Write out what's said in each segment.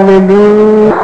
Hallelujah.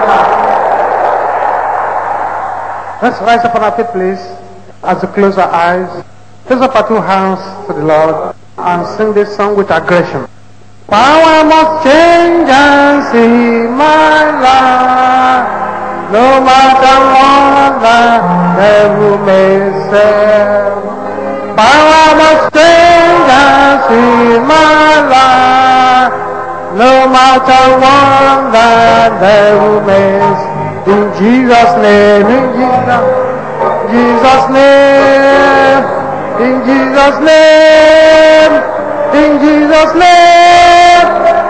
Let's rise up on our feet, please, as we close our eyes. Raise up our two hands to the Lord and sing this song with aggression. Power must change and see my life, no matter what the devil may say. Power must change and see my life, no matter what the devil may say. In Jesus' name, in Jesus' name, in Jesus' name, in Jesus' name.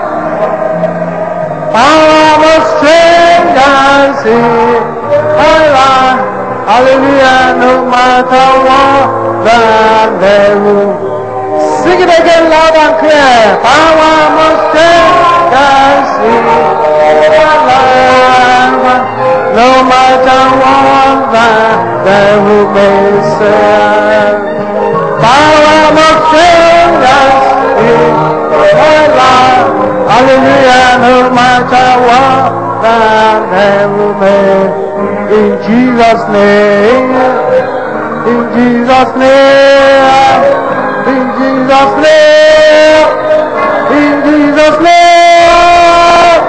Power must change and see my life. Hallelujah, no matter what the devil. Sing it again loud and clear. Power must change and see my life, no matter what the devil may say. Power must change and see my life. Hallelujah, no matter what the devil may. In Jesus' name, in Jesus' name, in Jesus' name, in Jesus' name.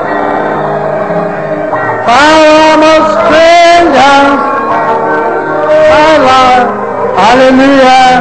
Power must change and my life. Hallelujah.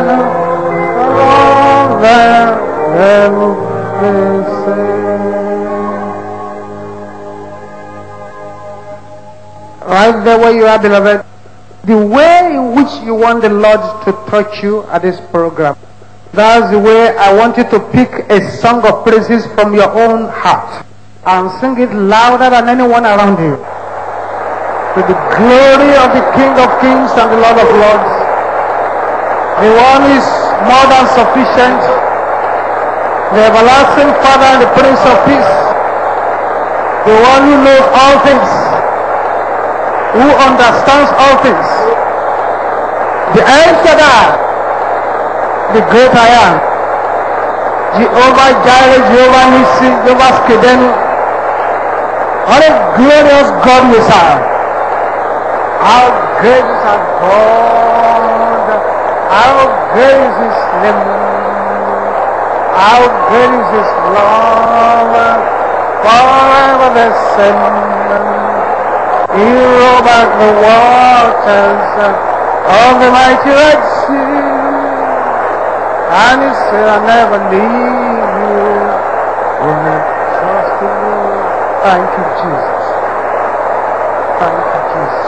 Right there where you are, beloved, the way in which you want the Lord to touch you at this program, that's the way I want you to pick a song of praises from your own heart and sing it louder than anyone around you, to the glory of the King of Kings and the Lord of Lords, the one who is more than sufficient, the everlasting Father and the Prince of Peace, the one who knows all things, who understands all things, the El Shaddai, the great I am, Jehovah Jireh, Jehovah Nissi, Jehovah Skedenu. What a glorious God we serve. How great is our God. How great is His name. How great is His love. Forever the same. He rolled back the waters of the mighty Red Sea. And He said, I'll never leave you. When you trust in me. Thank you, Jesus. Thank you, Jesus.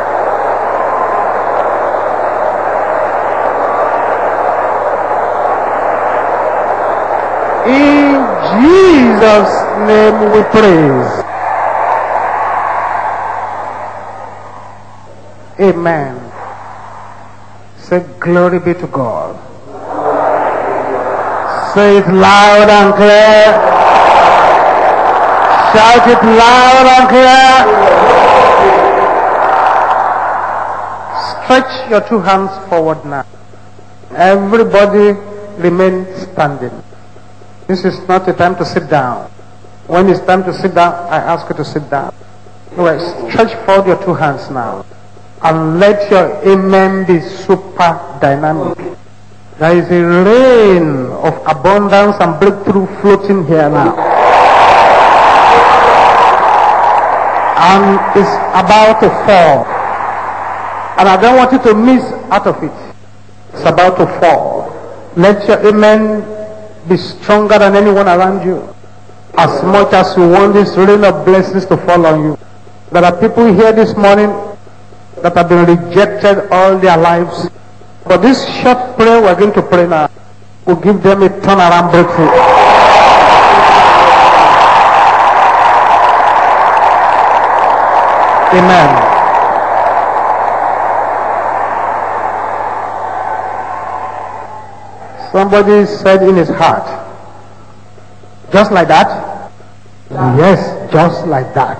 In Jesus' name we praise. Amen. Say glory be to God. Say it loud and clear. Shout it loud and clear. Stretch your two hands forward now. Everybody remain standing. This is not a time to sit down. When it's time to sit down, I ask you to sit down. Anyway, stretch forward your two hands now. And let your amen be super dynamic. There is a rain of abundance and breakthrough floating here now. And it's about to fall. And I don't want you to miss out of it. It's about to fall. Let your amen be stronger than anyone around you. As much as you want this rain of blessings to fall on you. There are people here this morning that have been rejected all their lives. For this short prayer we're going to pray now will give them a turnaround breakthrough. Amen. Somebody said in his heart, just like that? Yes, just like that.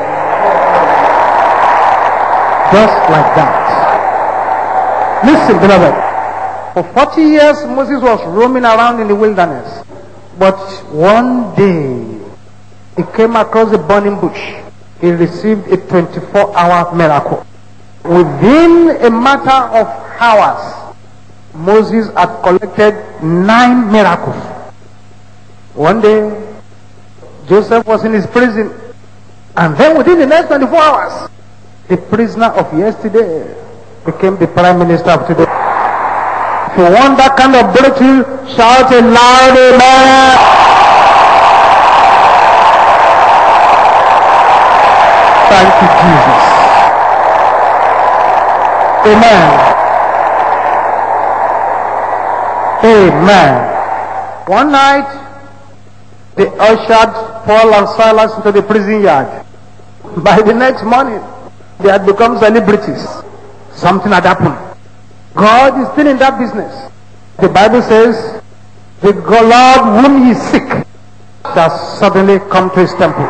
Just like that. Listen, beloved. For 40 years, Moses was roaming around in the wilderness. But one day, he came across a burning bush. He received a 24-hour miracle. Within a matter of hours, Moses had collected 9 miracles. One day, Joseph was in his prison, and then within the next 24 hours, the prisoner of yesterday became the prime minister of today. If you want that kind of breakthrough, shout a loud amen. Thank you, Jesus. Amen. Amen. One night, they ushered Paul and Silas into the prison yard. By the next morning, they had become celebrities. Something had happened. God is still in that business. The Bible says, the Lord whom ye seek shall suddenly come to his temple.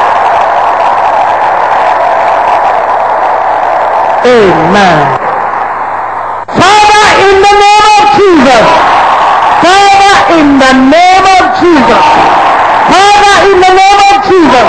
Amen. Father, in the name of Jesus. Father, in the name of Jesus. Father, in the name of Jesus.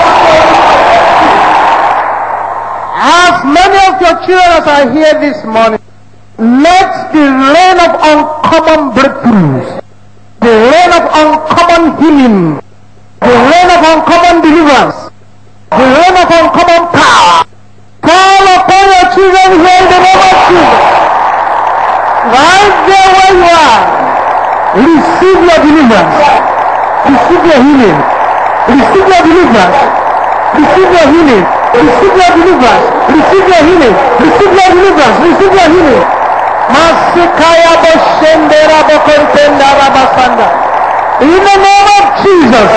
As many of your children as are here this morning, let the rain of uncommon breakthroughs, the rain of uncommon healing, the rain of uncommon deliverance, the rain of uncommon power fall upon your children here in the name of Jesus. Right there where you are, receive your deliverance, receive your healing, receive your deliverance, receive your healing, receive your deliverance, receive your healing, receive your deliverance, receive your healing. Masikaya Boshendera Bokontenda Rabasanda. In the name of Jesus.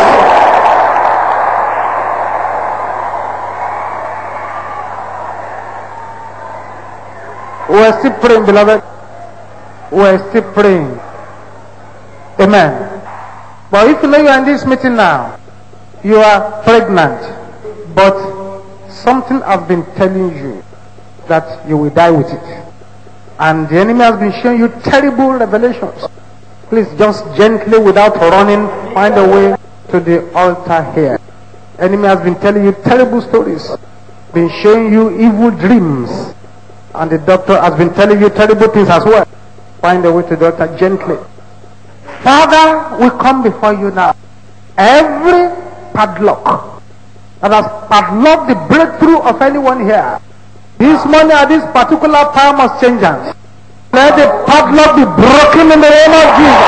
We're still praying, beloved. We're still praying. Amen. But if you know you're in this meeting now, you are pregnant, but something has been telling you that you will die with it. And the enemy has been showing you terrible revelations. Please just gently, without running, find a way to the altar here. The enemy has been telling you terrible stories, been showing you evil dreams, and the doctor has been telling you terrible things as well. Find a way to the altar gently. Father, we come before you now. Every padlock that has padlocked the breakthrough of anyone here, this morning at this particular time of change hands. Let the padlock be broken in the name of Jesus.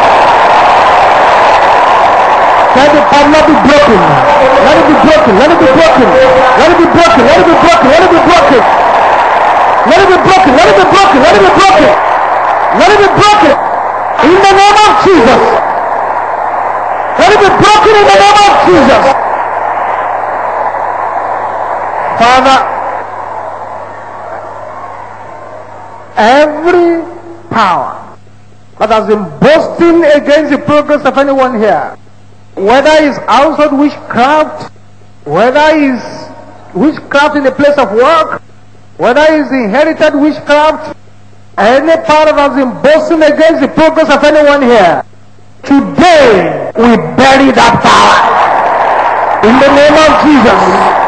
Let the padlock be broken. Let it be broken. Let it be broken. Let it be broken. Let it be broken. Let it be broken. Let it be broken. Let it be broken. Let it be broken. Let it be broken. In the name of Jesus. Let it be broken in the name of Jesus. Father, every power that has been boasting against the progress of anyone here, whether it's household witchcraft, whether it's witchcraft in the place of work, whether it's inherited witchcraft, any power that has been boasting against the progress of anyone here, today we bury that power in the name of Jesus.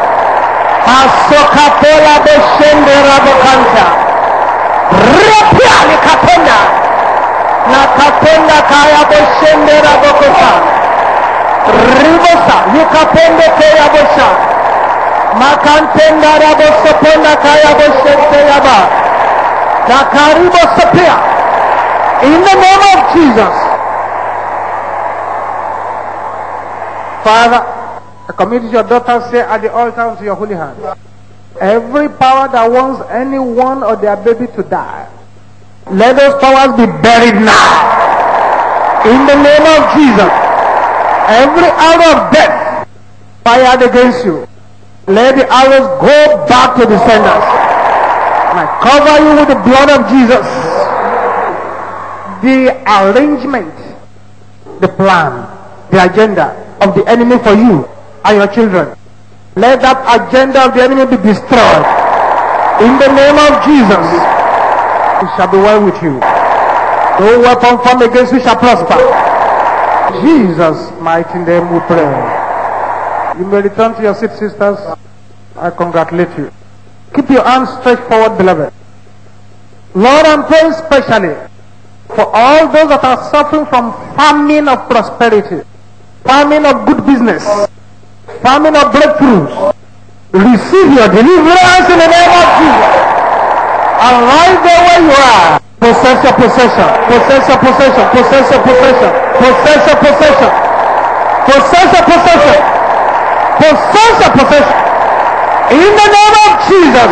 Asokapola beshende rabokanta. Repia likapenda. Nakapenda kaya beshende rabokosa. Ribosa likapende kaya bosha. Makantenda rabosoponda kaya boshente yaba. Nakaribo sapia. In the name of Jesus. Father, I commit your daughters here at the altar unto your holy hands. Every power that wants anyone or their baby to die, let those powers be buried now. In the name of Jesus. Every arrow of death fired against you, let the arrows go back to the senders. And I cover you with the blood of Jesus. The arrangement, the plan, the agenda of the enemy for you and your children, let that agenda of the enemy be destroyed. In the name of Jesus, it shall be well with you. No weapon formed against you shall prosper. Jesus' mighty name we pray. You may return to your seat, sisters. I congratulate you. Keep your hands stretched forward, beloved. Lord, I'm praying specially for all those that are suffering from famine of prosperity, famine of good business, famine of breakthroughs. Receive your deliverance in the name of Jesus. And right there where you are, possess your possession, possess your possession, possess your possession, possess your possession, possess your possession, possess your possession. In the name of Jesus.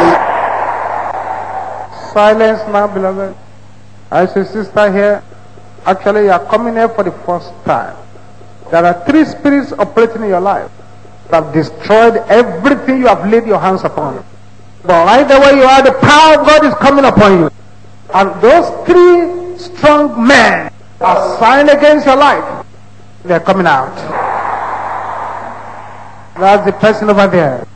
Silence now, beloved. I see sister here. Actually, you are coming here for the first time. There are 3 spirits operating in your life that have destroyed everything you have laid your hands upon. But right there where you are, the power of God is coming upon you. And those 3 strong men are signed against your life. They are coming out. That's the person over there.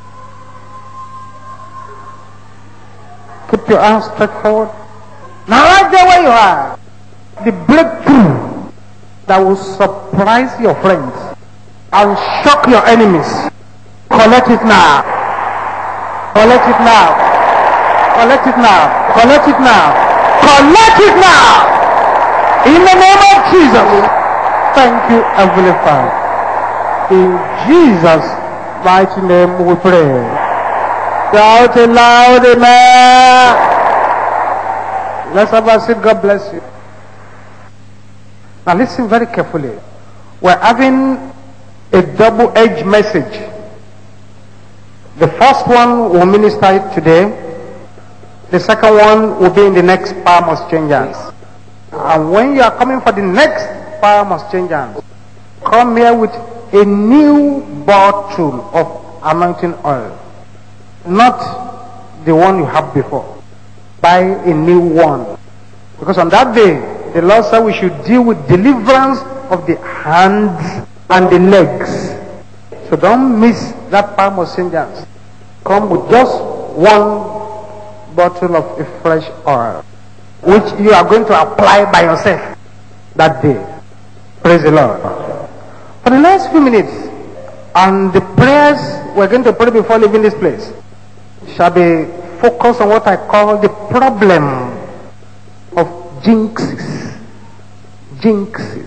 Keep your arms stretched forward. Now right there where you are, the breakthrough that will surprise your friends and shock your enemies. Collect it now. Collect it now. Collect it now. Collect it now. Collect it now. In the name of Jesus. Thank you, Heavenly Father. In Jesus' mighty name we pray. Shout it loud, amen. Let's have a seat. God bless you. Now listen very carefully. We're having a double-edged message. The first one will minister it today. The second one will be in the next Power Must Change Hands. And when you are coming for the next Power Must Change Hands, come here with a new bottle of anointing oil. Not the one you have before. Buy a new one. Because on that day, the Lord said we should deal with deliverance of the hands and the legs. So don't miss that Power Must Change Hands. Come with just one bottle of a fresh oil, which you are going to apply by yourself that day. Praise the Lord. For the next few minutes, and the prayers we're going to pray before leaving this place shall be focused on what I call the problem of jinxes. Jinxes.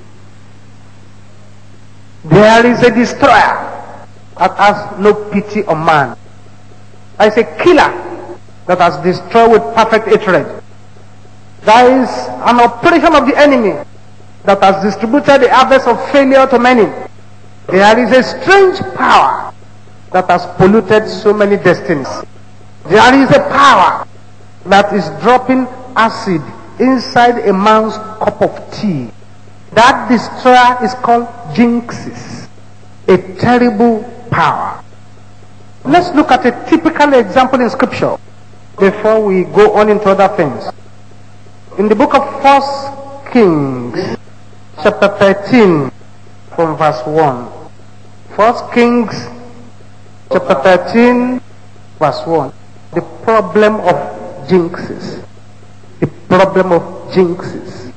There is a destroyer that has no pity on man. There is a killer that has destroyed with perfect hatred. There is an operation of the enemy that has distributed the harvest of failure to many. There is a strange power that has polluted so many destinies. There is a power that is dropping acid inside a man's cup of tea. That destroyer is called jinxes. A terrible power. Let's look at a typical example in scripture before we go on into other things. In the book of 1 Kings, chapter 13, from verse 1. 1 Kings, chapter 13, verse 1. The problem of jinxes. The problem of jinxes.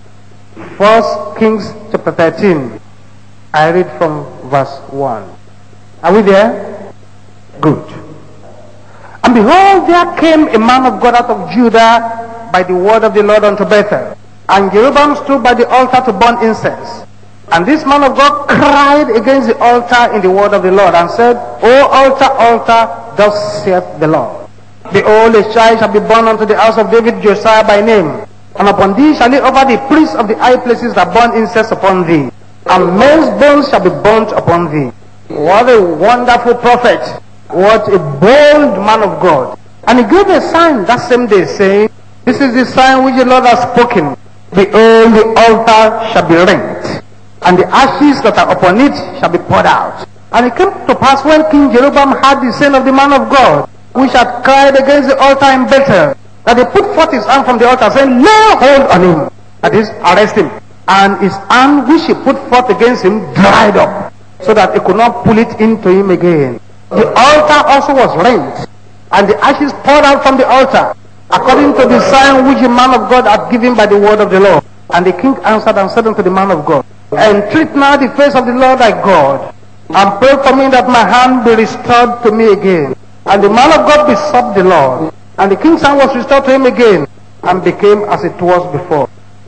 1 Kings, chapter 13. I read from verse 1. Are we there? Good. And behold, there came a man of God out of Judah by the word of the Lord unto Bethel. And Jeroboam stood by the altar to burn incense. And this man of God cried against the altar in the word of the Lord, and said, O altar, altar, thus saith the Lord. Behold, a child shall be born unto the house of David, Josiah by name. And upon thee shall he offer the priests of the high places that burn incense upon thee. And men's bones shall be burnt upon thee. What a wonderful prophet. What a bold man of God. And he gave a sign that same day, saying, This is the sign which the Lord has spoken. Behold, the altar shall be rent, and the ashes that are upon it shall be poured out. And it came to pass, when King Jeroboam heard the saying of the man of God, which had cried against the altar in Bethel, that he put forth his hand from the altar, saying, Lay hold on him, that is, arrest him. And his hand which he put forth against him dried up, so that he could not pull it into him again. The altar also was rent, and the ashes poured out from the altar, according to the sign which the man of God had given by the word of the Lord. And the king answered and said unto the man of God, Entreat now the face of the Lord thy God, and pray for me that my hand be restored to me again. And the man of God besought the Lord, and the king's hand was restored to him again, and became as it was before.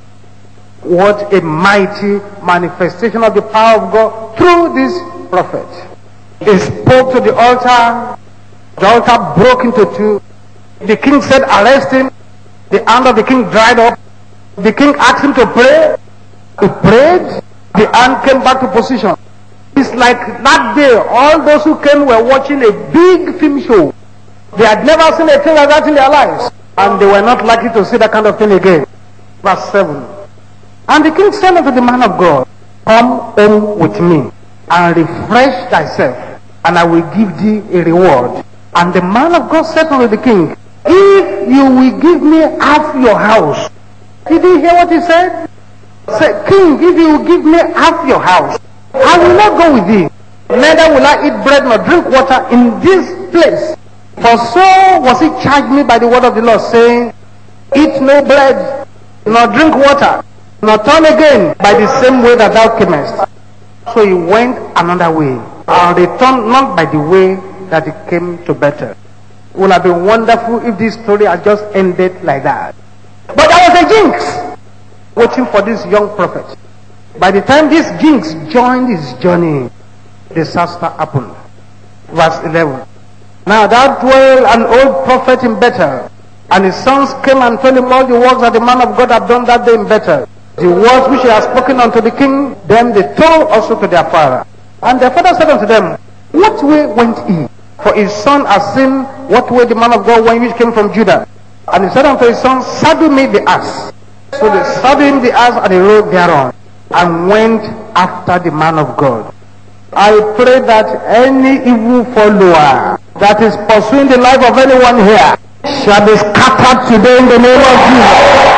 What a mighty manifestation of the power of God through this prophet. He spoke to the altar broke into two. The king said, arrest him. The hand of the king dried up. The king asked him to pray. He prayed. The hand came back to position. It's like that day, all those who came were watching a big film show. They had never seen a thing like that in their lives. And they were not likely to see that kind of thing again. Verse 7. And the king said unto the man of God, come home with me, and refresh thyself, and I will give thee a reward. And the man of God said unto the king, if you will give me half your house. Did you hear what he said? Say, king, if you will give me half your house, I will not go with thee. Neither will I eat bread nor drink water in this place. For so was he charged me by the word of the Lord, saying, eat no bread, nor drink water, nor turn again by the same way that thou camest. So he went another way, and returned not by the way that he came to Bethel. It would have been wonderful if this story had just ended like that. But there was a jinx waiting for this young prophet. By the time this jinx joined his journey, disaster happened. Verse 11. Now there dwelt an old prophet in Bethel, and his sons came and told him all the works that the man of God had done that day in Bethel. The words which he had spoken unto the king, them they told also to their father. And their father said unto them, what way went he? For his son has seen what way the man of God went, which came from Judah. And he said unto his son, saddle me the ass. So they saddled him the ass, and he rode thereon, and went after the man of God. I pray that any evil follower that is pursuing the life of anyone here shall be scattered today in the name of Jesus.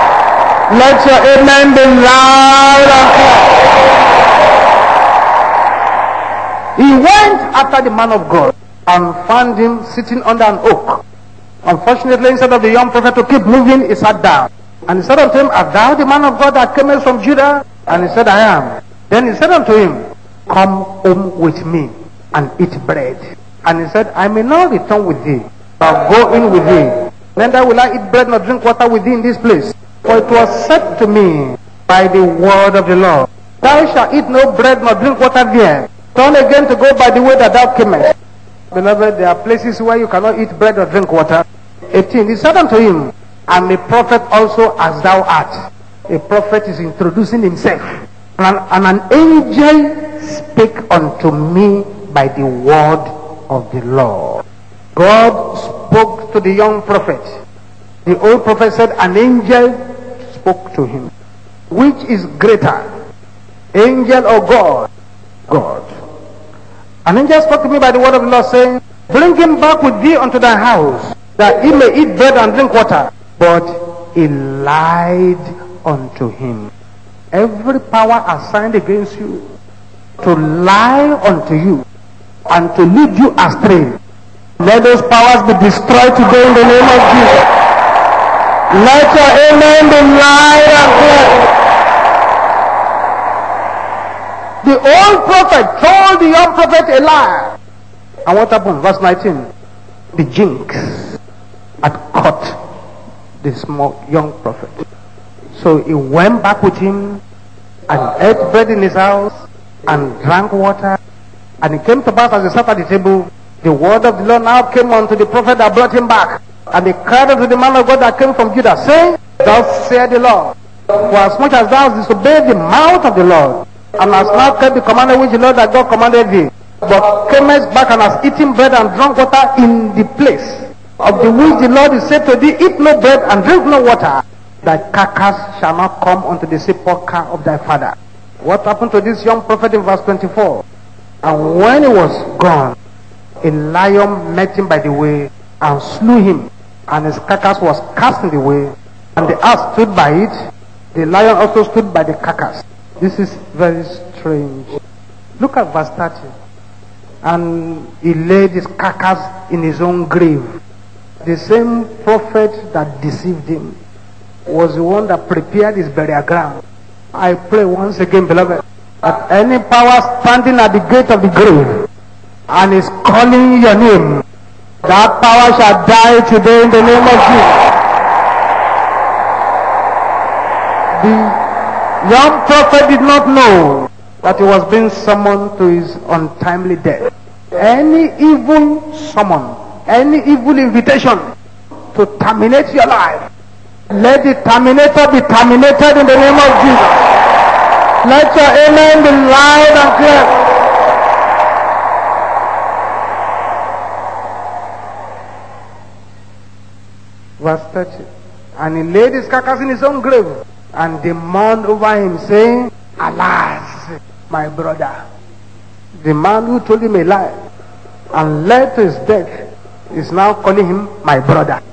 Let your amen be loud and clear. He went after the man of God and found him sitting under an oak. Unfortunately, instead of the young prophet to keep moving, he sat down. And he said unto him, art thou the man of God that came from Judah? And he said, I am. Then he said unto him, come home with me and eat bread. And he said, I may not return with thee, but go in with thee. Neither will I eat bread nor drink water with thee in this place. For it was said to me by the word of the Lord, thou shalt eat no bread nor drink water there. Turn again to go by the way that thou camest. Beloved, there are places where you cannot eat bread or drink water. 18. He said unto him, I'm a prophet also as thou art. A prophet is introducing himself. And an angel spake unto me by the word of the Lord. God spoke to the young prophet. The old prophet said an angel spoke to him. Which is greater, angel or God? God. An angel spoke to me by the word of the Lord, saying, bring him back with thee unto thy house, that he may eat bread and drink water. But he lied unto him. Every power assigned against you to lie unto you and to lead you astray, let those powers be destroyed today in the name of Jesus. Let your amen be loud and clear. The old prophet told the young prophet a lie. And what happened? Verse 19. The jinx had caught the small young prophet. So he went back with him and ate bread in his house and drank water. And it came to pass as he sat at the table, the word of the Lord now came unto the prophet that brought him back. And he cried unto the man of God that came from Judah, saying, thus saith the Lord, for as much as thou hast disobeyed the mouth of the Lord, and hast now kept the commandment which the Lord thy God commanded thee, but camest back and hast eaten bread and drunk water in the place of the which the Lord is said to thee, eat no bread and drink no water, thy carcass shall not come unto the sepulchre of thy father. What happened to this young prophet in verse 24? And when he was gone, a lion met him by the way and slew him, and his carcass was cast in the way, and the ass stood by it. The lion also stood by the carcass. This is very strange. Look at verse 30. And he laid his carcass in his own grave. The same prophet that deceived him was the one that prepared his burial ground. I pray once again, beloved, That any power standing at the gate of the grave and is calling your name, that power shall die today in the name of Jesus. The young prophet did not know that he was being summoned to his untimely death. Any evil summon, any evil invitation to terminate your life, let the terminator be terminated in the name of Jesus. Let your amen be loud and clear. Verse 30. And he laid his carcass in his own grave, and they mourned over him, saying, Alas, my brother. The man who told him a lie and led to his death is now calling him my brother.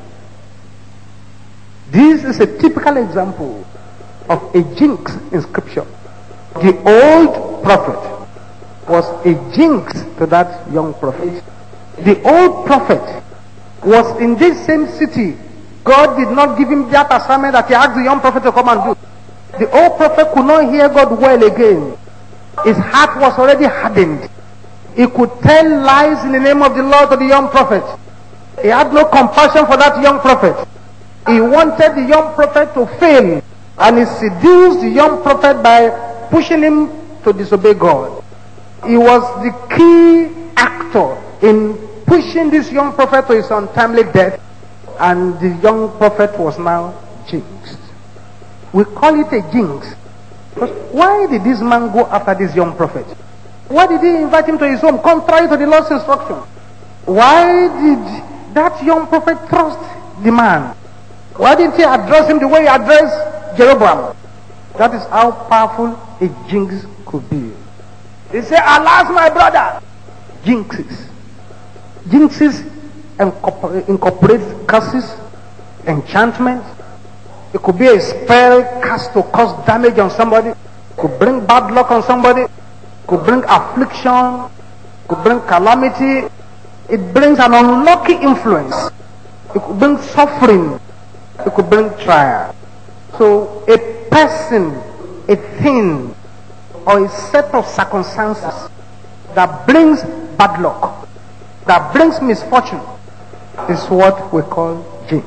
This is a typical example of a jinx in scripture. The old prophet was a jinx to that young prophet. The old prophet was in this same city. God did not give him that assignment that he asked the young prophet to come and do. The old prophet could not hear God well again. His heart was already hardened. He could tell lies in the name of the Lord to the young prophet. He had no compassion for that young prophet. He wanted the young prophet to fail, and he seduced the young prophet by pushing him to disobey God. He was the key actor in pushing this young prophet to his untimely death, and the young prophet was now jinxed. We call it a jinx. Because why did this man go after this young prophet? Why did he invite him to his home contrary to the Lord's instruction? Why did that young prophet trust the man? Why didn't he address him the way he addressed Jeroboam? That is how powerful a jinx could be. They say, Alas, my brother. Jinxes. Jinxes incorporate curses, enchantment. It could be a spell cast to cause damage on somebody. It could bring bad luck on somebody. It could bring affliction. It could bring calamity. It brings an unlucky influence. It could bring suffering. It could bring trial. So a person, a thing, or a set of circumstances that brings bad luck, that brings misfortune, is what we call jinx.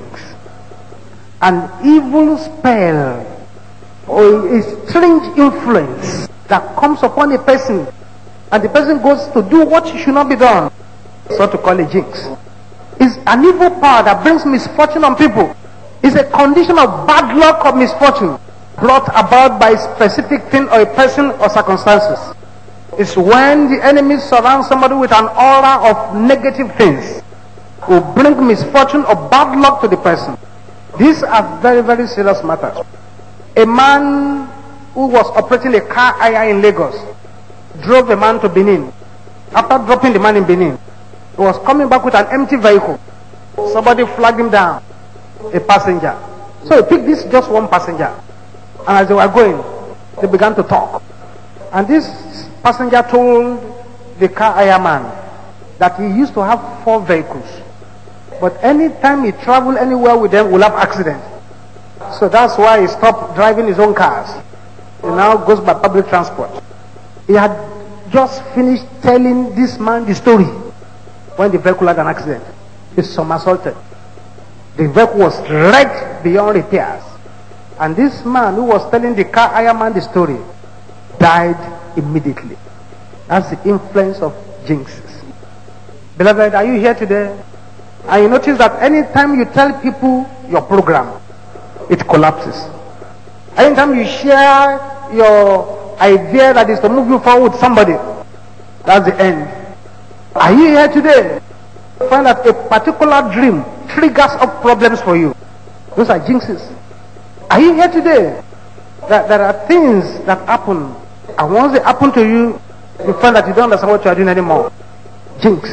An evil spell or a strange influence that comes upon a person, and the person goes to do what should not be done, is what we call a jinx. It's an evil power that brings misfortune on people. It's a condition of bad luck or misfortune brought about by a specific thing or a person or circumstances. It's when the enemy surrounds somebody with an aura of negative things, will bring misfortune or bad luck to the person. These are very, very serious matters. A man who was operating a car hire in Lagos drove a man to Benin. After dropping the man in Benin, he was coming back with an empty vehicle. Somebody flagged him down, a passenger. So he picked this just one passenger. And as they were going, they began to talk. And this passenger told the car hire man that he used to have 4 vehicles. But anytime he traveled anywhere with them, will have accident. So that's why he stopped driving his own cars. He now goes by public transport. He had just finished telling this man the story when the vehicle had an accident. He somersaulted. The vehicle was wrecked beyond repairs. And this man who was telling the car hire man the story died immediately. That's the influence of jinxes. Beloved, are you here today? And you notice that anytime you tell people your program, it collapses. Anytime you share your idea that is to move you forward with somebody, that's the end. Are you here today? Find that a particular dream triggers up problems for you. Those are jinxes. Are you here today? That there are things that happen, and once they happen to you, you find that you don't understand what you are doing anymore. Jinx.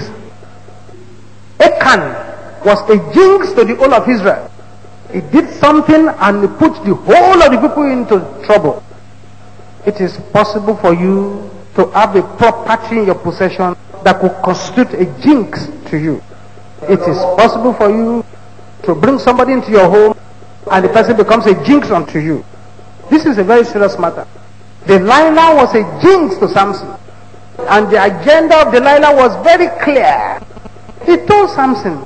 Achan was a jinx to the whole of Israel. He did something and he put the whole of the people into trouble. It is possible for you to have a property in your possession that could constitute a jinx to you. It is possible for you to bring somebody into your home and the person becomes a jinx unto you. This is a very serious matter. Delilah was a jinx to Samson. And the agenda of Delilah was very clear. He told Samson,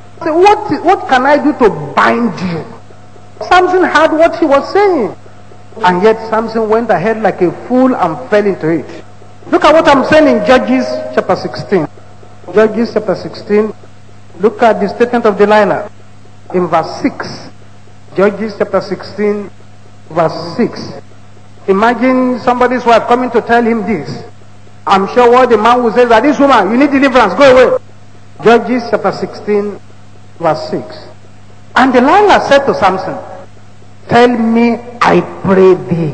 what can I do to bind you? Samson heard what he was saying. And yet Samson went ahead like a fool and fell into it. Look at what I'm saying in Judges chapter 16. Judges chapter 16. Look at the statement of Delilah in verse 6. Judges chapter 16 verse 6. Imagine somebody's wife coming to tell him this. I'm sure what the man will say is that this woman, you need deliverance, go away. Judges chapter 16 verse 6. And Delilah said to Samson, tell me, I pray thee,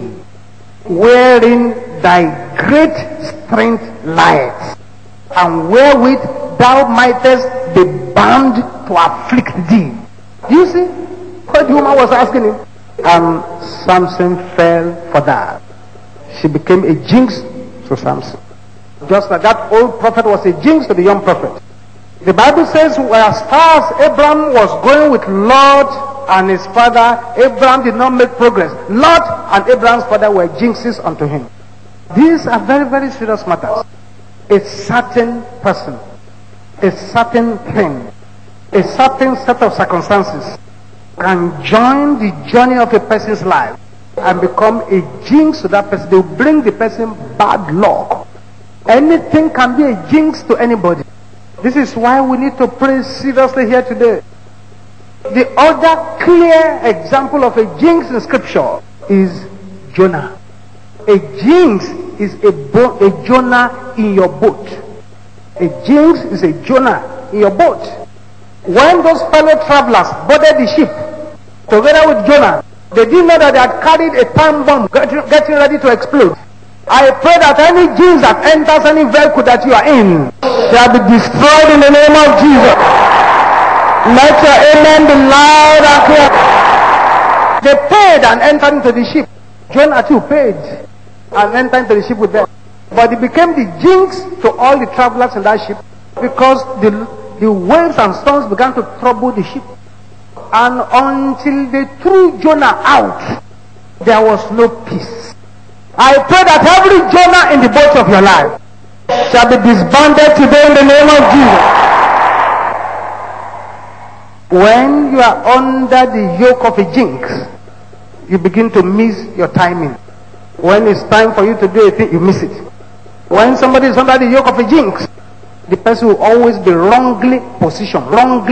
wherein thy great strength lieth, and wherewith thou mightest be bound to afflict thee. You see what the woman was asking him? And Samson fell for that. She became a jinx to Samson. Just like that old prophet was a jinx to the young prophet. The Bible says, as far as Abraham was going with Lot and his father, Abraham did not make progress. Lot and Abraham's father were jinxes unto him. These are very, very serious matters. A certain person, a certain thing, a certain set of circumstances can join the journey of a person's life and become a jinx to that person. They will bring the person bad luck. Anything can be a jinx to anybody. This is why we need to pray seriously here today. The other clear example of a jinx in scripture is Jonah. A jinx is a Jonah in your boat. A jinx is a Jonah in your boat. When those fellow travelers boarded the ship together with Jonah, they didn't know that they had carried a time bomb getting ready to explode. I pray that any jinx that enters any vehicle that you are in shall be destroyed in the name of Jesus. Let your amen be loud and clear. They paid and entered into the ship. Jonah too paid and entered into the ship with them. But it became the jinx to all the travelers in that ship because the waves and storms began to trouble the ship. And until they threw Jonah out, there was no peace. I pray that every Jonah in the boat of your life shall be disbanded today in the name of Jesus. When you are under the yoke of a jinx, you begin to miss your timing. When it's time for you to do a thing, you miss it. When somebody is under the yoke of a jinx, the person will always be wrongly positioned.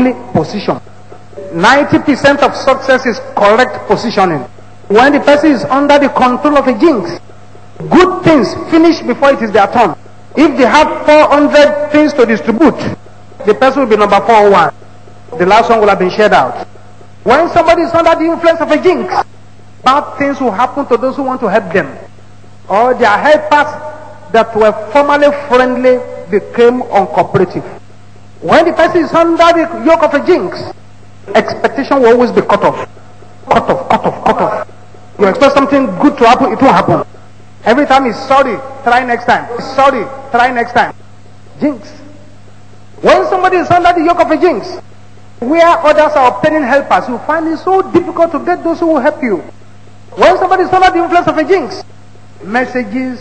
90% of success is correct positioning. When the person is under the control of a jinx, good things finish before it is their turn. If they have 400 things to distribute, the person will be number 401. The last one will have been shared out. When somebody is under the influence of a jinx, bad things will happen to those who want to help them. Or their helpers that were formerly friendly became uncooperative. When the person is under the yoke of a jinx, expectation will always be cut off. Cut off. You expect something good to happen, it won't happen. Every time he's sorry, try next time. He's sorry, try next time. Jinx. When somebody is under the yoke of a jinx, where others are obtaining helpers, you find it so difficult to get those who will help you. When somebody is under the influence of a jinx, messages,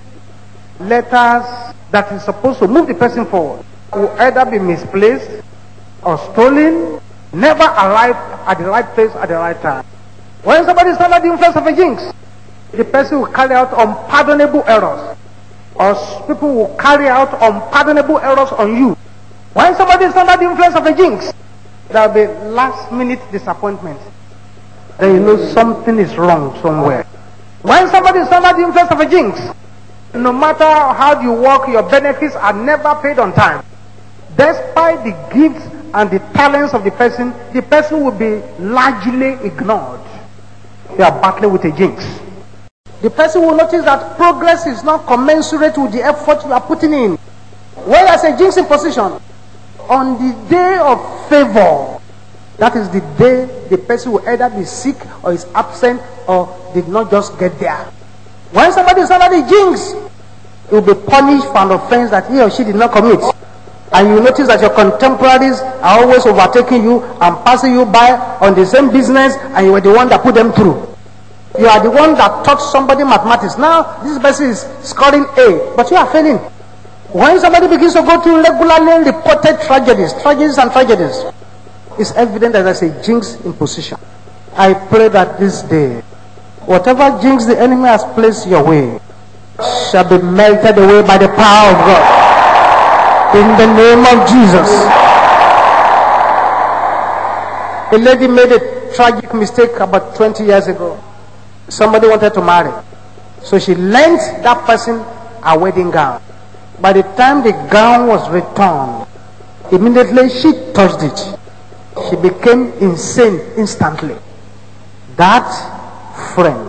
letters that is supposed to move the person forward will either be misplaced or stolen, never arrive at the right place at the right time. When somebody is under the influence of a jinx, the person will carry out unpardonable errors, or people will carry out unpardonable errors on you. When somebody is under the influence of a jinx, there will be last minute disappointment. Then you know something is wrong somewhere. When somebody is under the influence of a jinx, no matter how you work, your benefits are never paid on time. Despite the gifts and the talents of the person will be largely ignored. You are battling with a jinx. The person will notice that progress is not commensurate with the effort you are putting in. When there's a jinx in position, on the day of favor, that is the day the person will either be sick or is absent or did not just get there. When somebody is under the jinx, he will be punished for an offense that he or she did not commit. And you notice that your contemporaries are always overtaking you and passing you by on the same business, and you were the one that put them through. You are the one that taught somebody mathematics. Now, this person is scoring A, but you are failing. When somebody begins to go through regularly reported tragedies, it's evident that there's a jinx in position. I pray that this day, whatever jinx the enemy has placed your way, shall be melted away by the power of God. In the name of Jesus. A lady made a tragic mistake about 20 years ago. Somebody wanted to marry. So she lent that person a wedding gown. By the time the gown was returned, immediately she touched it. She became insane instantly. That friend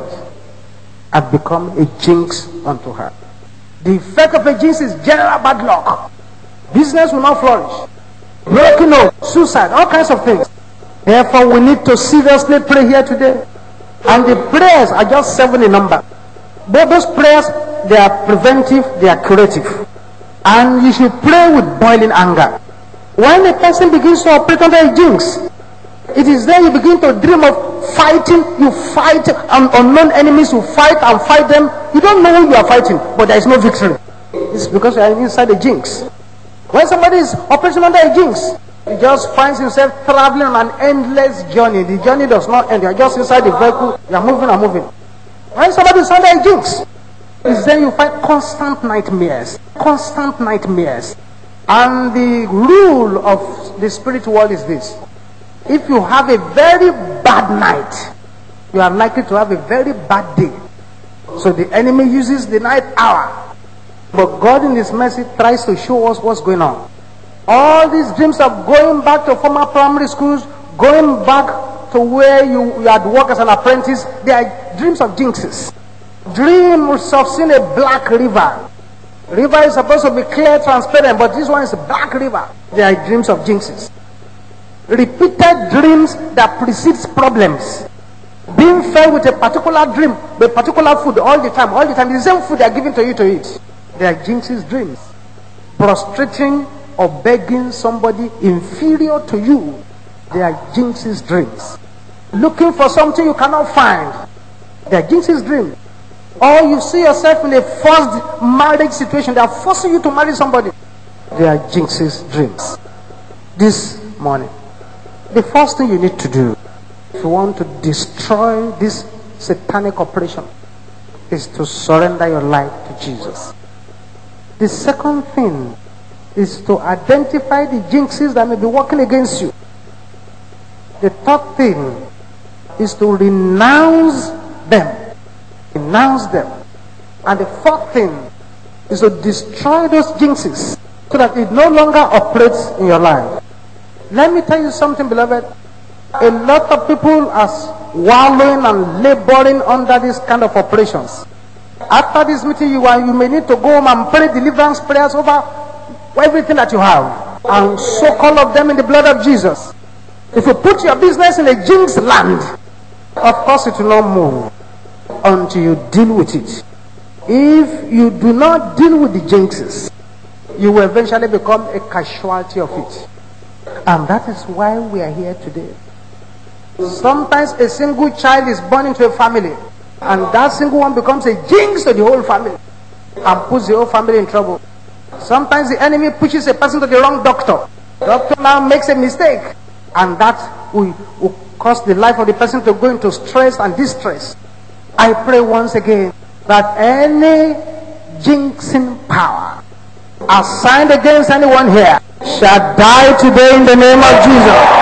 had become a jinx unto her. The effect of a jinx is general bad luck. Business will not flourish. Broken home, suicide, all kinds of things. Therefore, we need to seriously pray here today. And the prayers are just 7 in number. But those prayers, they are preventive, they are curative. And you should pray with boiling anger. When a person begins to operate under a jinx, it is then you begin to dream of fighting. You fight unknown enemies, you fight and fight them. You don't know who you are fighting, but there is no victory. It's because you are inside a jinx. When somebody is operating under a jinx, he just finds himself traveling on an endless journey. The journey does not end. You are just inside the vehicle. You are moving and moving. When somebody is under a jinx, it's then you find constant nightmares. Constant nightmares. And the rule of the spiritual world is this. If you have a very bad night, you are likely to have a very bad day. So the enemy uses the night hour. But God in His mercy tries to show us what's going on. All these dreams of going back to former primary schools, going back to where you had worked as an apprentice, they are dreams of jinxes. Dreams of seeing a black river. River is supposed to be clear, transparent, but this one is a black river. They are dreams of jinxes. Repeated dreams that precedes problems. Being fed with a particular dream, with particular food all the time. The same food they are giving to you to eat. They are jinxes dreams. Prostrating or begging somebody inferior to you. They are jinxes dreams. Looking for something you cannot find. They are jinxes dreams. Or you see yourself in a forced marriage situation. They are forcing you to marry somebody. They are jinxes dreams. This morning, the first thing you need to do if you want to destroy this satanic operation is to surrender your life to Jesus. The second thing is to identify the jinxes that may be working against you. The third thing is to renounce them. Renounce them. And the fourth thing is to destroy those jinxes so that it no longer operates in your life. Let me tell you something, beloved. A lot of people are wallowing and laboring under this kind of operations. After this meeting, you may need to go home and pray deliverance prayers over everything that you have and soak all of them in the blood of Jesus. If you put your business in a jinx land, of course it will not move until you deal with it. If you do not deal with the jinxes, you will eventually become a casualty of it. And that is why we are here today. Sometimes a single child is born into a family, and that single one becomes a jinx to the whole family and puts the whole family in trouble. Sometimes the enemy pushes a person to the wrong doctor. The doctor now makes a mistake, and that will cause the life of the person to go into stress and distress. I pray once again that any jinxing power assigned against anyone here shall die today in the name of Jesus.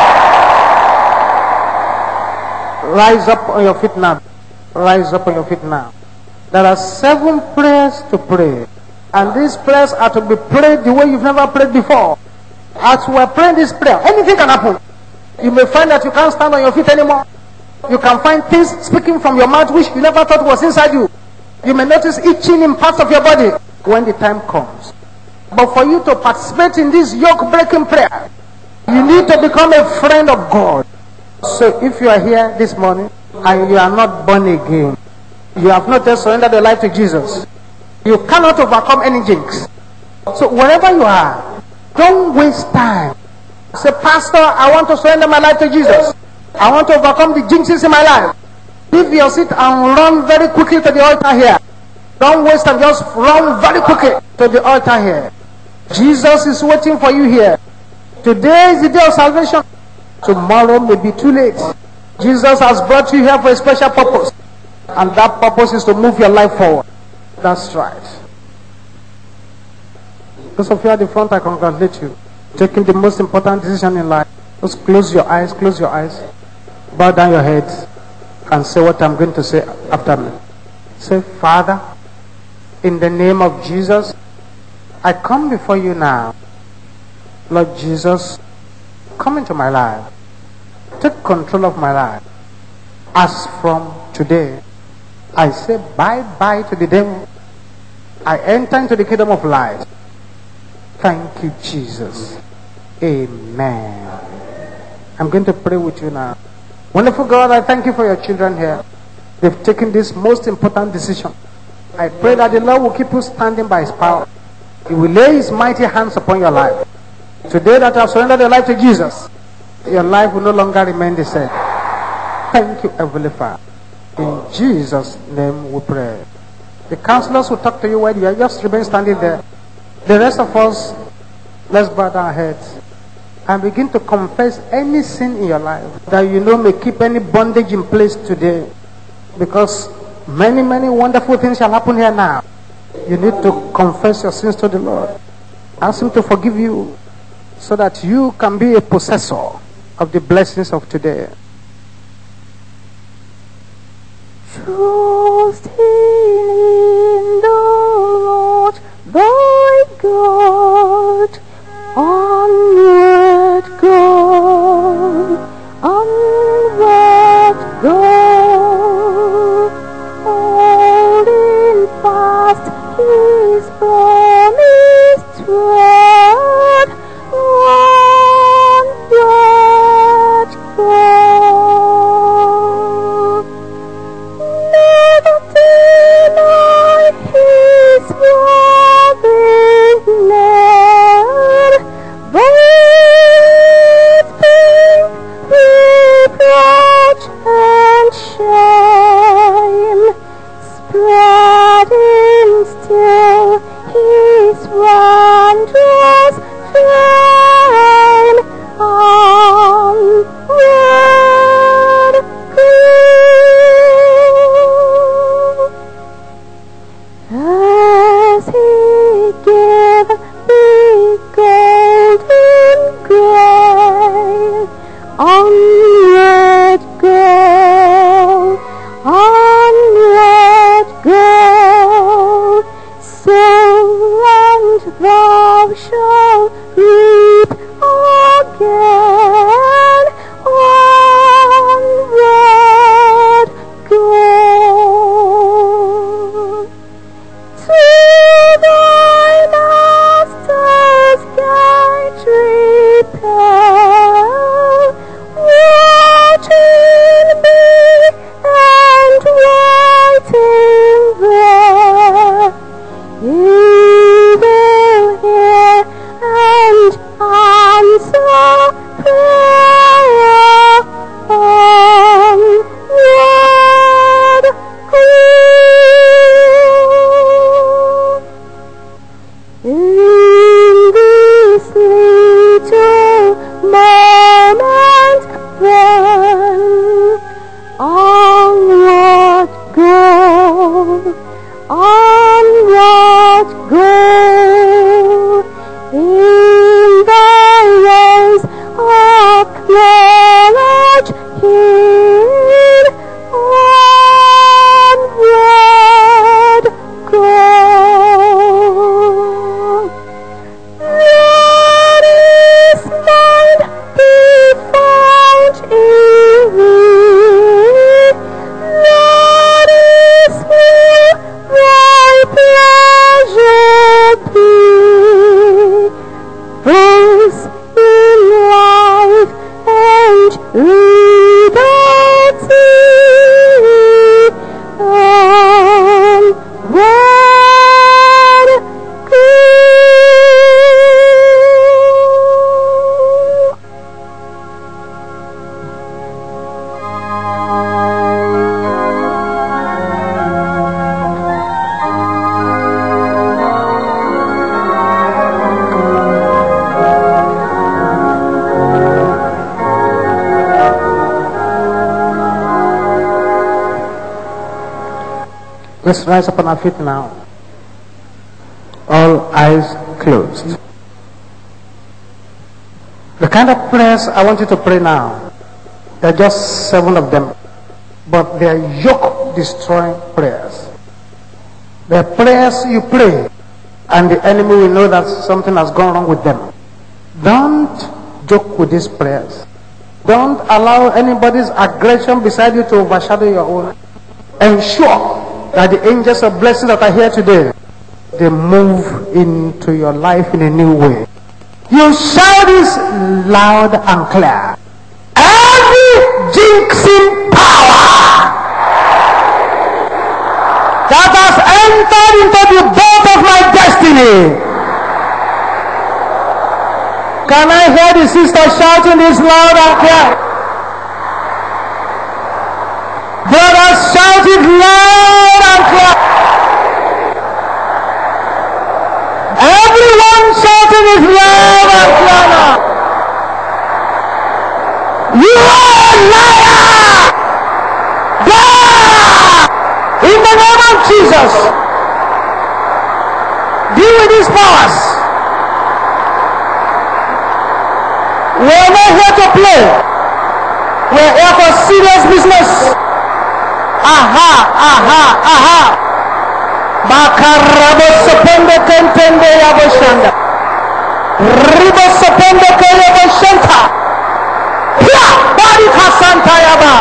Rise up on your feet now. Rise up on your feet now. There are 7 prayers to pray. And these prayers are to be prayed the way you've never prayed before. As we're praying this prayer, anything can happen. You may find that you can't stand on your feet anymore. You can find things speaking from your mouth which you never thought was inside you. You may notice itching in parts of your body when the time comes. But for you to participate in this yoke-breaking prayer, you need to become a friend of God. So if you are here this morning and you are not born again, you have not just surrendered your life to Jesus, you cannot overcome any jinx. So wherever you are, don't waste time. Say, Pastor, I want to surrender my life to Jesus. I want to overcome the jinxes in my life. Leave your seat and run very quickly to the altar here. Don't waste time, just run very quickly to the altar here. Jesus is waiting for you here. Today is the day of salvation. Tomorrow may be too late. Jesus has brought you here for a special purpose. And that purpose is to move your life forward. That's right. Those of you at the front, I congratulate you. Taking the most important decision in life. Just close your eyes, bow down your heads, and say what I'm going to say after me. Say, Father, in the name of Jesus, I come before you now. Lord Jesus, come into my life. Take control of my life. As from today, I say bye-bye to the devil. I enter into the kingdom of light. Thank you, Jesus. Amen. I'm going to pray with you now. Wonderful God, I thank you for your children here. They've taken this most important decision. I pray that the Lord will keep you standing by His power. He will lay His mighty hands upon your life. Today that you have surrendered your life to Jesus, your life will no longer remain the same. Thank you, Heavenly Father. In Jesus' name we pray. The counselors will talk to you while you are just remain standing there. The rest of us, let's bow our heads and begin to confess any sin in your life that you know may keep any bondage in place today. Because many, many wonderful things shall happen here now. You need to confess your sins to the Lord. Ask Him to forgive you so that you can be a possessor of the blessings of today. Trust in the Lord thy God, onward go, holding fast His promised word, onward go. Never deny His loving name, both pain, reproach, and shame, spreading still His wondrous fame, onward go. As He gave thee golden grace, onward go, onward go. So and thou shalt reap again, onward go. To thy Master's gate repair, watching thee and waiting there. He will hear and answer prayer, onward go. In this little moment then, onward go, onward go. In the ways of knowledge hid, onward go. Let His mind be found in thee. Let His will thy pleasure Let's rise up on our feet now. All eyes closed. The kind of prayers I want you to pray now, there are just 7 of them, but they are yoke-destroying prayers. They are prayers you pray, and the enemy will know that something has gone wrong with them. Don't joke with these prayers. Don't allow anybody's aggression beside you to overshadow your own. Ensure that the angels of blessing that are here today, they move into your life in a new way. You shout this loud and clear. Every jinxing power that has entered into the boat of my destiny. Can I hear the sister shouting this loud and clear? Brothers, shout it loud and clear. Everyone shouting it loud and clear now. You are a liar! Die! In the name of Jesus. Deal with these powers. We are not here to play. We are here for serious business. Aha, aha, aha. Bakarabo sepende kentende yabo shanda. Ribo sepende kayabo shanta. Pia bari kasanta yaba.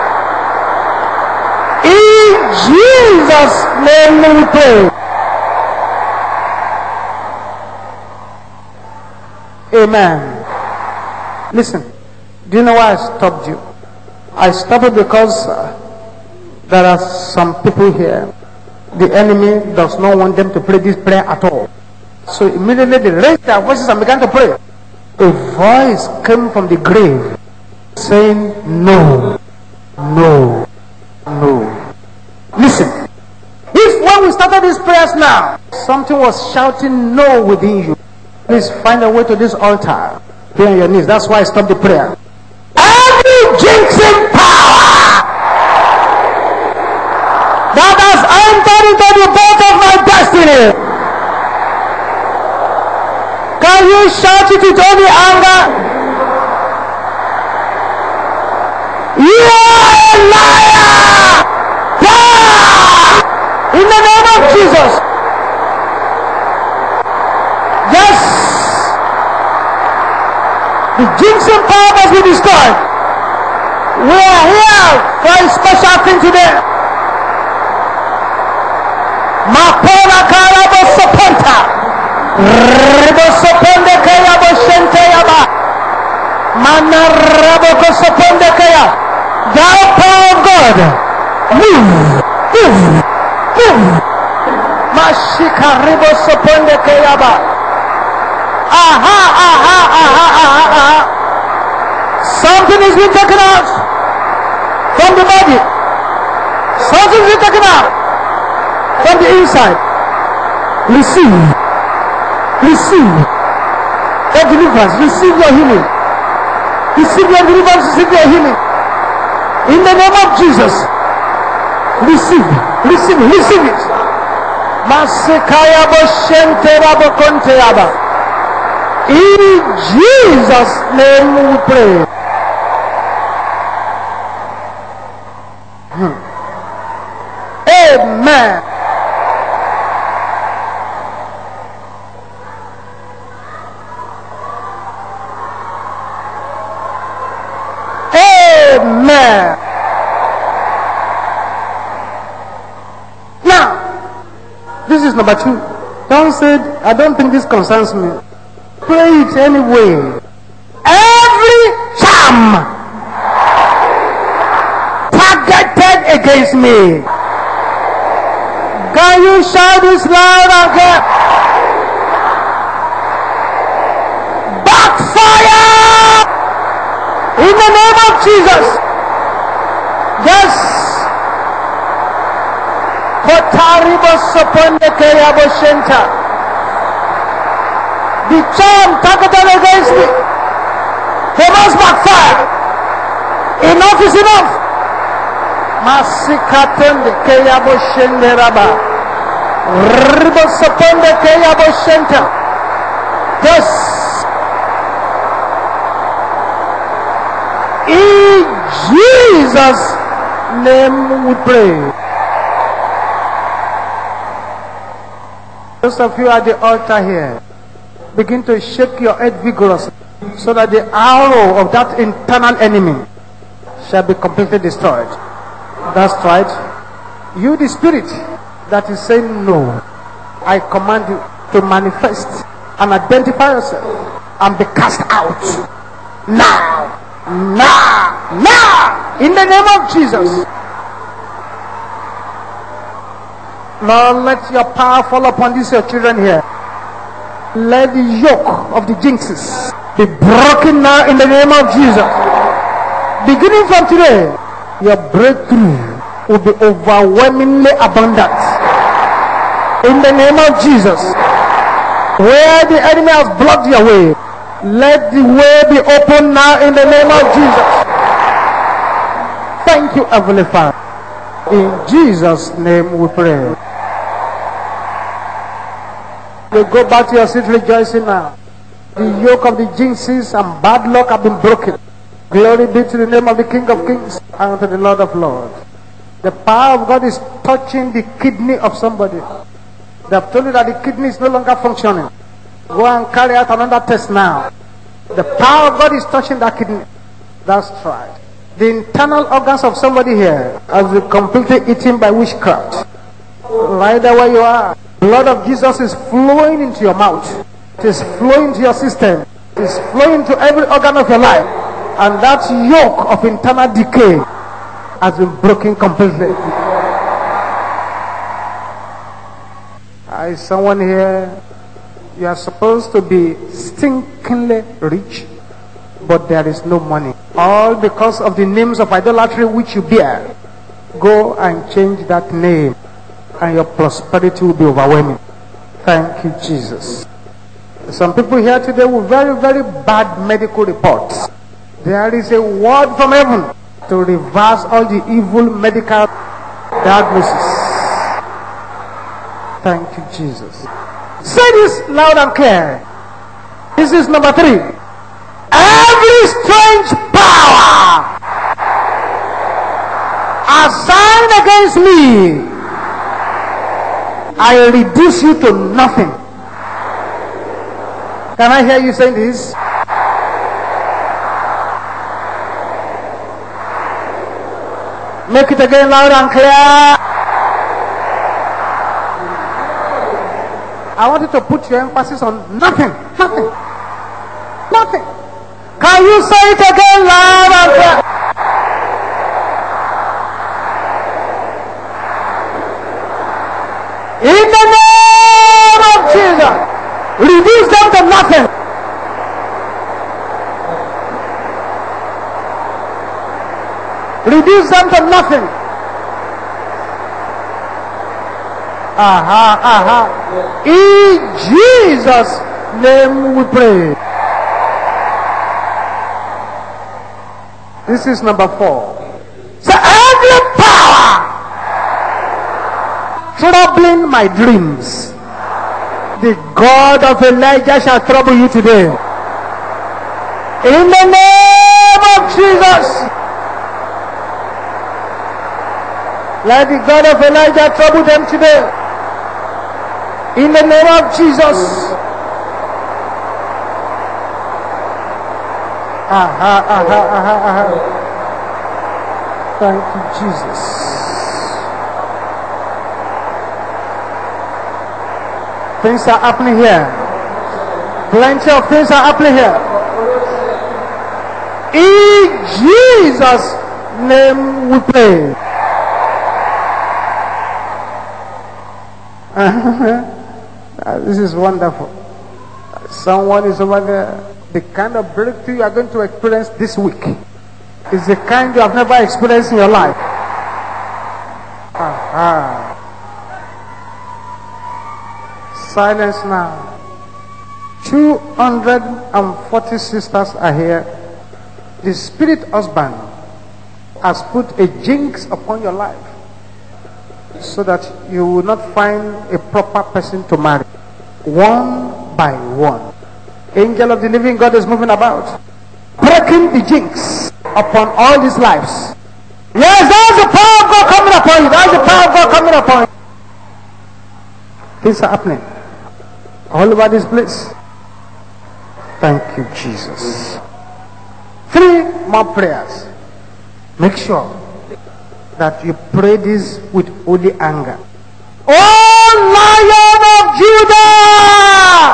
In Jesus' name we pray. Amen. Listen, do you know why I stopped you? I stopped it because there are some people here. The enemy does not want them to pray this prayer at all. So immediately they raised their voices and began to pray. A voice came from the grave saying, no, no, no. Listen, if when we started these prayers now, something was shouting no within you, please find a way to this altar. Pray on your knees. That's why I stopped the prayer. Every jinxing power that has entered into the boat of my destiny, can you shout it with all the anger? You are a liar! Die! In the name of Jesus. Yes. The jinxing power must be destroyed. We are here for a special thing today. Mapona karabo sopenta. Ribo sopende kaya bo shente yaba. Manarabo ko sopende kaya. Thou power of God. Move. Move. Move. Mashika ribo sopende kaya ba. Aha, aha, aha, aha, aha. Something is being taken out from the body. Something is being taken out from the inside. Receive. Receive your deliverance. Receive your healing. Receive your deliverance. Receive your healing. In the name of Jesus. Receive. Receive it. Receive it. Masekaya bo shente rabo konte yaba. In Jesus' name we pray. Amen. Amen. Now, this is number 2. Don't say, I don't think this concerns me. Pray it anyway. Every charm targeted against me, can you shout this loud and clear? Backfire in the name of Jesus. Yes. Kotaribo soponde kayabo shenta. The charm targeted against me, they must backfire. Enough is enough. Masikatende keyabo shenderaba. Ribo soponde keyabo shenta. Yes. In Jesus' name we pray. Those of you at the altar here, begin to shake your head vigorously so that the arrow of that internal enemy shall be completely destroyed. That's right. You, the spirit that is saying no, I command you to manifest and identify yourself and be cast out. Now. Now. Now. In the name of Jesus. Lord, let your power fall upon these your children here. Let the yoke of the jinxes be broken now in the name of Jesus. Beginning from today, your breakthrough will be overwhelmingly abundant. In the name of Jesus. Where the enemy has blocked your way, let the way be open now in the name of Jesus. Thank you, Heavenly Father. In Jesus' name we pray. You go back to your seat rejoicing now. The yoke of the jinxes and bad luck have been broken. Glory be to the name of the King of Kings and to the Lord of Lords. The power of God is touching the kidney of somebody. They have told you that the kidney is no longer functioning. Go and carry out another test now. The power of God is touching that kidney. That's right. The internal organs of somebody here has been completely eaten by witchcraft. Right there where you are. The blood of Jesus is flowing into your mouth. It is flowing to your system. It is flowing to every organ of your life. And that yoke of internal decay has been broken completely. Is someone here? You are supposed to be stinkingly rich, but there is no money. All because of the names of idolatry which you bear. Go and change that name, and your prosperity will be overwhelming. Thank you, Jesus. Some people here today with very, very bad medical reports. There is a word from heaven to reverse all the evil medical diagnosis. Thank you, Jesus. Say this loud and clear. This is number 3. Every strange power assigned against me, I reduce you to nothing. Can I hear you saying this? Make it again loud and clear. I want you to put your emphasis on nothing. Nothing. Nothing. Can you say it again loud and clear? In the name of Jesus, reduce them to nothing. Reduce them to nothing. In Jesus' name we pray. This is number 4. So every power troubling my dreams, the God of Elijah shall trouble you today. In the name of Jesus. Let the God of Elijah trouble them today. In the name of Jesus. Thank you, Jesus. Things are happening here. Plenty of things are happening here. In Jesus' name we pray. This is wonderful. Someone is over there. The kind of breakthrough you are going to experience this week is the kind you have never experienced in your life. Silence now. 240 sisters are here. The spirit husband has put a jinx upon your life so that you will not find a proper person to marry. One by one, angel of the living God is moving about, breaking the jinx upon all these lives. Yes, that's the power of God coming upon you. That's the power of God coming upon you. Things are happening all over this place. Thank you, Jesus. 3 more prayers. Make sure that you pray this with holy anger. Oh, Lion of Judah!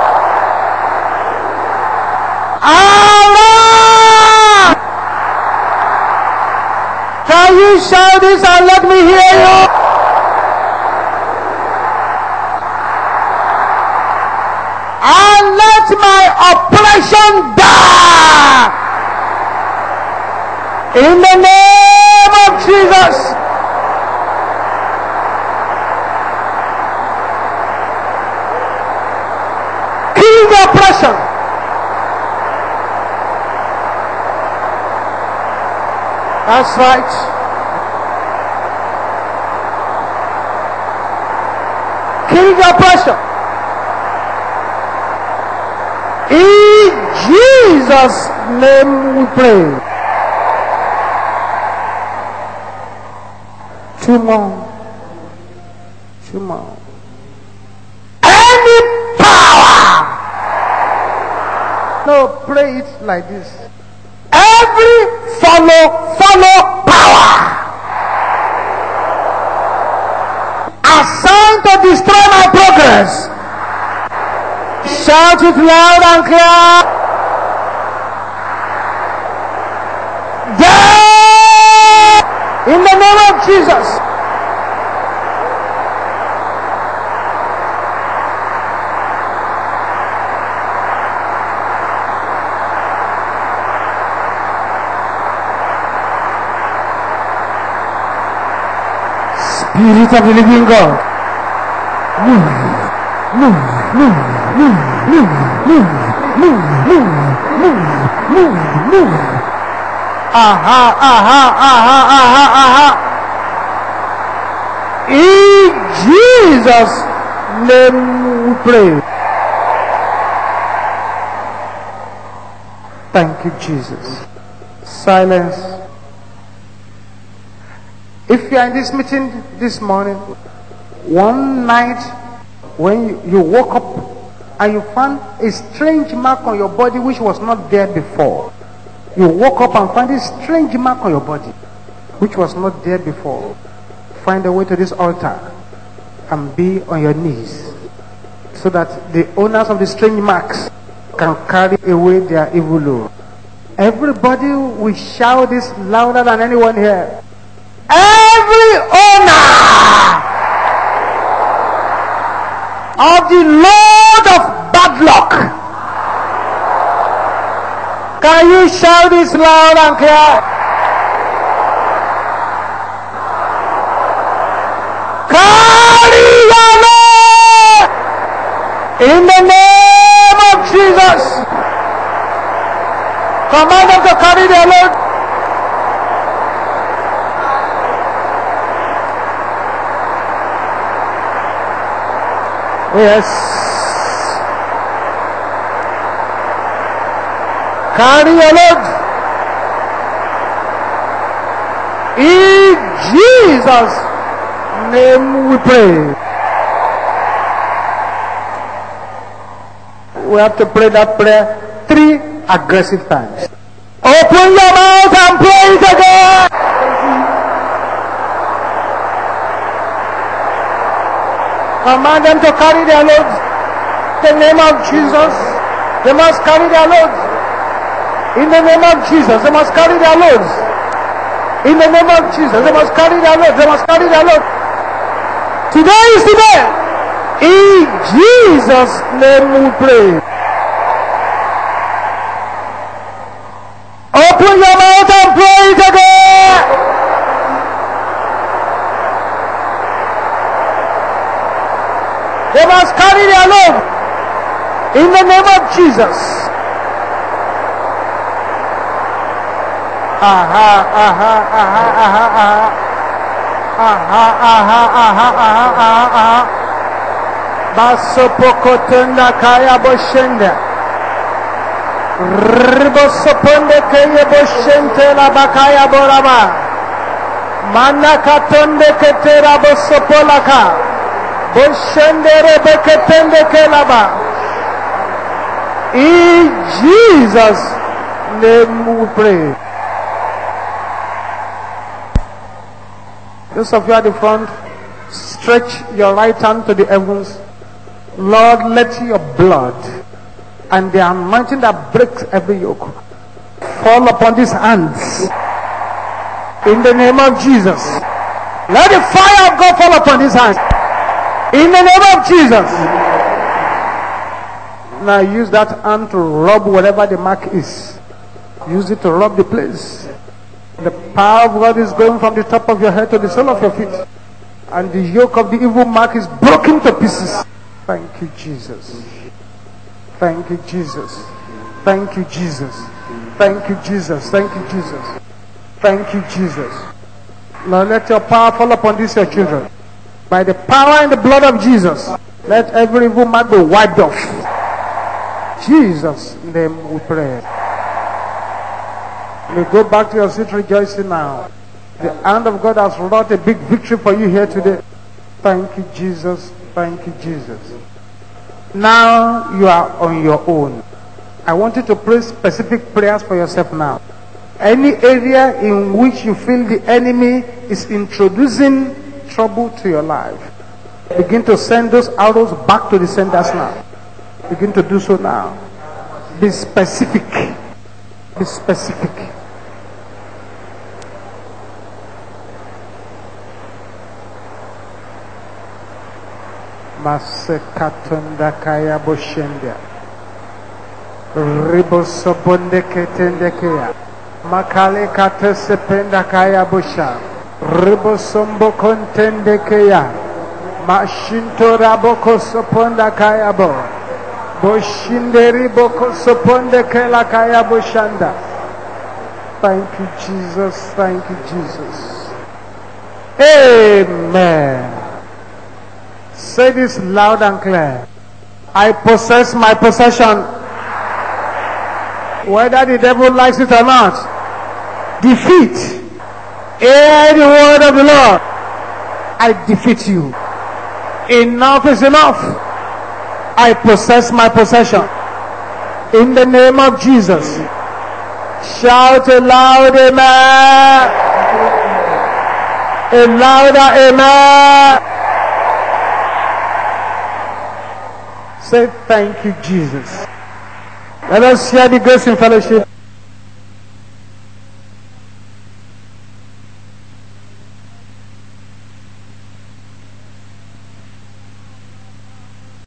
Allah! Can you shout this and let me hear you? And let my oppression die! In the name of Jesus. Kill the oppression. That's right. Kill the oppression. In Jesus' name we pray. 2 more. Any power. No, pray it like this. Every follow power assigned to destroy my progress. Shout it loud and clear. Death in the name of Jesus. Spirit of the living God, move. Aha. In Jesus' name we pray. Thank you, Jesus. Silence. If you are in this meeting this morning, one night when you woke up and you found a strange mark on your body which was not there before. You woke up and found a strange mark on your body which was not there before. Find a way to this altar and be on your knees so that the owners of the strange marks can carry away their evil load. Everybody will shout this louder than anyone here. Every owner of the load of bad luck, can you shout this loud and clear? Carry your load in the name of Jesus. Command them to carry their load. Yes. Carry your load. In Jesus' name we pray. We have to pray that prayer 3 aggressive times. Open your mouth and pray it again. Command them to carry their loads. In the name of Jesus, they must carry their loads. In the name of Jesus, they must carry their loads. In the name of Jesus, they must carry their loads. They must carry their loads. Today is the day. In Jesus' name we pray. Open your mouth and pray it again. They must carry their load in the name of Jesus. Aha, aha, aha, aha, aha. Aha, aha, aha, aha, aha, aha. Basopokotenda kaya boshende. Ribosoponde kaya boshente la bakaya boraba. Manakatonde ketera bosopolaka. Boshende rebeketende kelaba. In Jesus' name we pray. Those of you at the front, stretch your right hand to the heavens. Lord, let your blood and the anointing that breaks every yoke fall upon these hands. In the name of Jesus. Let the fire of God fall upon these hands. In the name of Jesus. Now use that hand to rub whatever the mark is. Use it to rub the place. The power of God is going from the top of your head to the sole of your feet. And the yoke of the evil mark is broken to pieces. Thank you, Jesus. Thank you, Jesus. Thank you, Jesus. Thank you, Jesus. Thank you, Jesus. Thank you, Jesus. Lord, let your power fall upon these your children. By the power and the blood of Jesus, let every evil mark be wiped off. Jesus' name we pray. You go back to your seat rejoicing now. The hand of God has wrought a big victory for you here today. Thank you, Jesus. Thank you, Jesus. Now you are on your own. I want you to pray specific prayers for yourself now. Any area in which you feel the enemy is introducing trouble to your life, begin to send those arrows back to the senders now. Begin to do so now. Be specific. Be specific. Masekatunda kaya boshende. Ribosobonde ketende kaya. Makale kate sependa kaya bosha. Ribosombo kontende kaya. Mashinto raboko soponda kaya bo. Boshinderi boko soponde kela kaya boshanda. Thank you, Jesus. Thank you, Jesus. Amen. Say this loud and clear. I possess my possession. Whether the devil likes it or not. Defeat. Hear the word of the Lord. I defeat you. Enough is enough. I possess my possession. In the name of Jesus. Shout a loud amen. A louder amen. Say thank you, Jesus. Let us share the grace in fellowship.